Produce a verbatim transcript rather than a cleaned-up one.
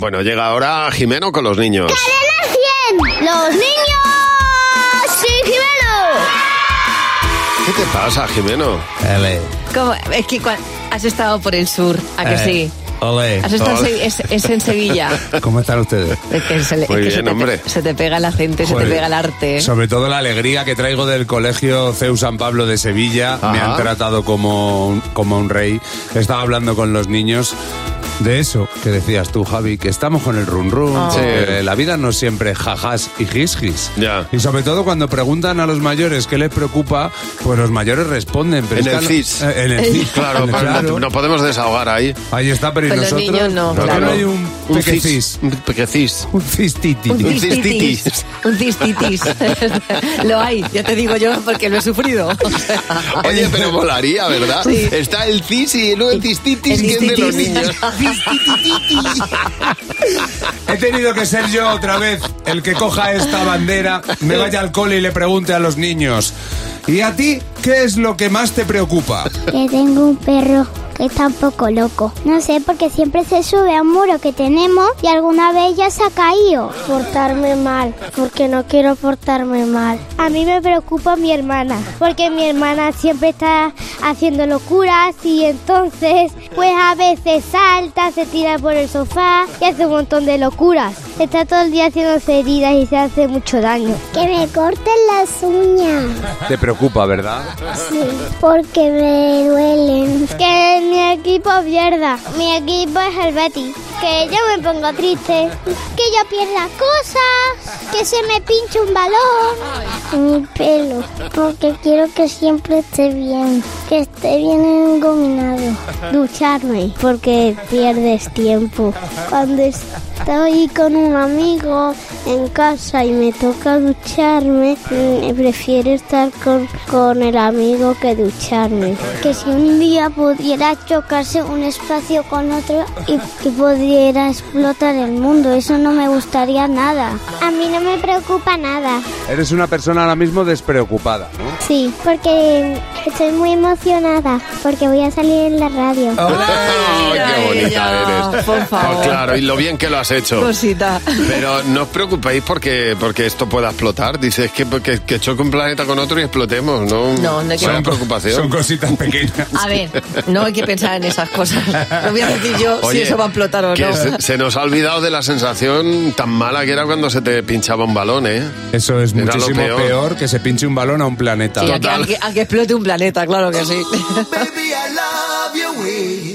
Bueno, llega ahora Jimeno con los niños. ¡Cadena cien! ¡Los niños sin Jimeno! ¿Qué te pasa, Jimeno? Ele. ¿Cómo? Es que cua- has estado por el sur, ¿a que Eh, sí? Ole. Has estado en, ole. Se- es, es en Sevilla. ¿Cómo están ustedes? Es que se, le- Muy es que bien, se, te, hombre. se te pega el acento y se Joder. te pega el arte. ¿eh? Sobre todo la alegría que traigo del colegio C E U San Pablo de Sevilla. Ajá. Me han tratado como un, como un rey. Estaba hablando con los niños de eso que decías tú, Javi, que estamos con el run run. Oh. Que la vida no es siempre jajás y jisjis. Ya. Y sobre todo cuando preguntan a los mayores qué les preocupa, pues los mayores responden. Pero En es el que- C I S. eh, En el C I S, Claro, pues claro. no- nos podemos desahogar ahí. Ahí está, pero ¿y Pues los nosotros? niños no, ¿Por qué claro. no hay un Un pequecis? cis. Un pequecis. Un cistiti. Un Un cistitis. cistitis. Un cistitis. Lo hay, ya te digo yo, porque lo he sufrido. O sea, Oye, pero molaría, ¿verdad? Sí. Está el cis y luego el cistitis, El que es de los cistitis. niños. He tenido que ser yo otra vez el que coja esta bandera, me vaya al cole y le pregunte a los niños: ¿y a ti qué es lo que más te preocupa? Que tengo un perro que está un poco loco. No sé, porque siempre se sube a un muro que tenemos y alguna vez ya se ha caído. Portarme mal, porque no quiero portarme mal. A mí me preocupa mi hermana, porque mi hermana siempre está haciendo locuras y entonces, pues a veces salta, se tira por el sofá y hace un montón de locuras. Está todo el día haciéndose heridas y se hace mucho daño. Que me corten las uñas. Te preocupa, ¿verdad? Sí, porque me duelen. Que mi equipo pierda. Mi equipo es el Betis. Que yo me pongo triste. Que yo pierda cosas. Que se me pinche un balón. Mi pelo. Porque quiero que siempre esté bien. Que esté bien engominado. Ducharme. Porque pierdes tiempo. Cuando estoy con un amigo en casa y me toca ducharme, mm, prefiero estar con, con el amigo que ducharme. Que si un día pudiera chocarse un espacio con otro y, y pudiera explotar el mundo, eso no me gustaría nada. A mí no me preocupa nada. Eres una persona ahora mismo despreocupada, ¿no? Sí, porque estoy muy emocionada, porque voy a salir en la radio. ¡Ay, qué bonita ella, eres! por favor. Pues claro, y lo bien que lo has hecho. Cosita. Pero no os preocupéis porque, porque esto pueda explotar. Dices que, que, que choque un planeta con otro y explotemos, ¿no? No, no hay que- Vaya Son- preocupación. Son cositas pequeñas. A ver, no hay que pensar en esas cosas. No voy a decir yo si Oye, eso va a explotar o que no. se, se nos ha olvidado de la sensación tan mala que era cuando se te pinchaba un balón, ¿eh? Eso es Era lo muchísimo peor. peor. que se pinche un balón a un planeta. Sí, a que, a que- a que explote un planeta, claro que sí. Baby, I love your way.